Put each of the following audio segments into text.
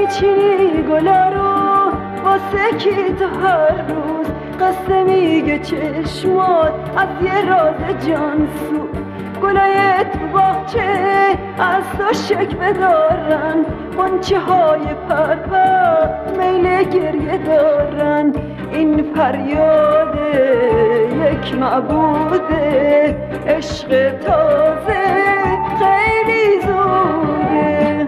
میچینی گلا رو واسه کی تو هر روز قصه میگه چشمات از یه راز جانسو گلای تو باغچه از تو شکوه دارن غنچه های پرپر میل گریه دارن این فریاد یک معبوده عشق تازه خیلی زوده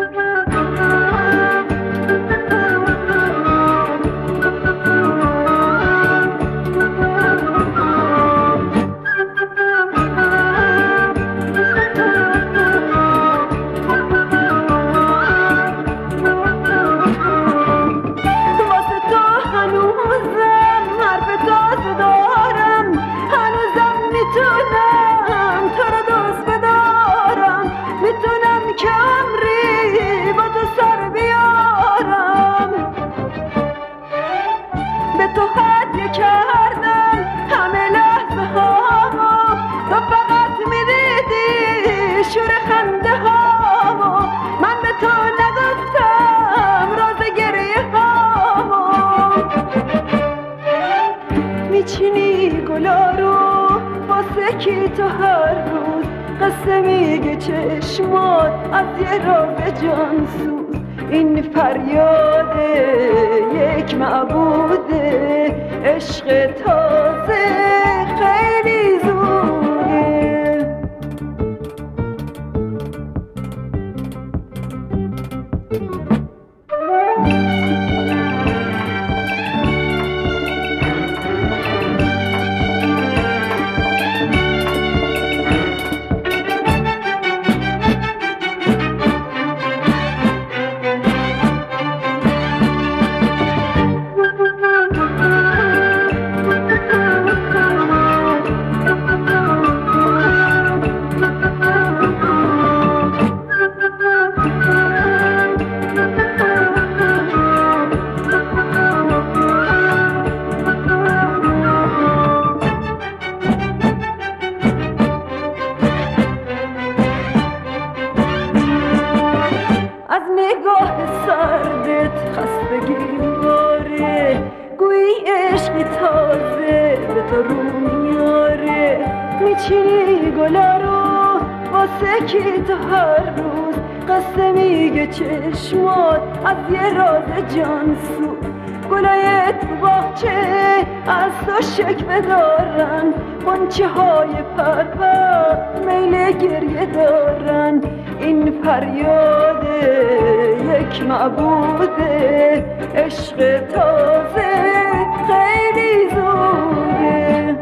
میچینی گلا رو واسه کی تو هر روز قصه میگه چشمات از یه راز جانسوز این فریاد یک معبوده عشق تازه خیلی زوده از نگاه سردت خستگی باره گویی عشقی تازه به تو رو میاره میچینی گلا رو واسه کی تو هر روز قصه میگه چشمات از یه راز جانسو گلای تو باغچه از تو شکوه دارن غنچه های پرپر میل گریه دارن این فریاد یک معبوده عشق تازه خیلی زوده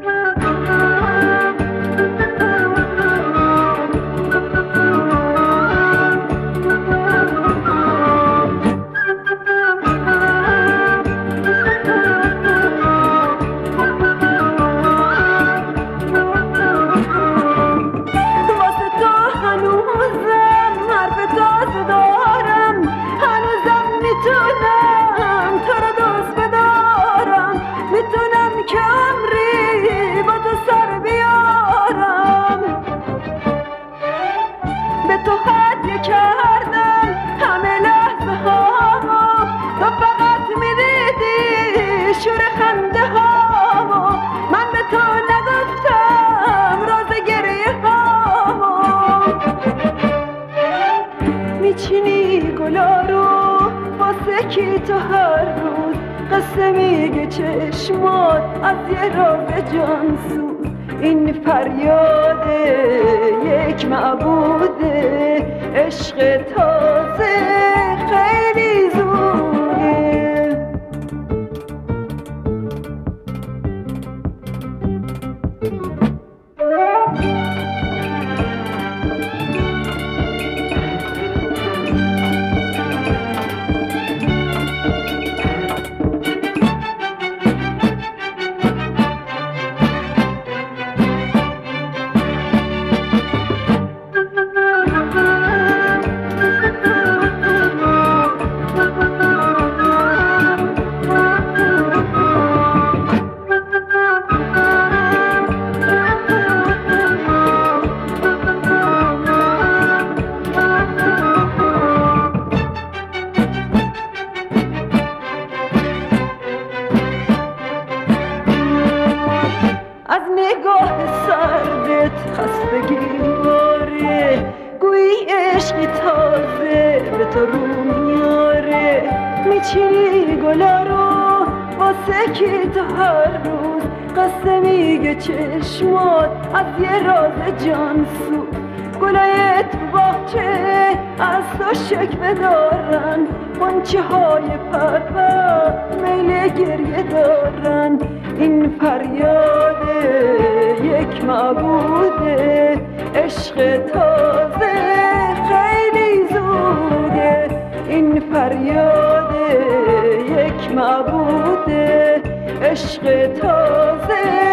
میچینی گلا رو واسه کی تو هر روز قصه میگه چشمات از یه راز جانسوز این فریاد یک معبوده عشق تازه خیلی زوده میچینی گلا رو واسه کی تو هر روز قصه میگه چشمات از یه راز جانسو گلای تو باغچه از تو شکوه دارن غنچه های پرپر میل گریه دارن این فریاد یک معبوده عشق تازه خیلی زوده این فریاد یک معبوده عشق تازه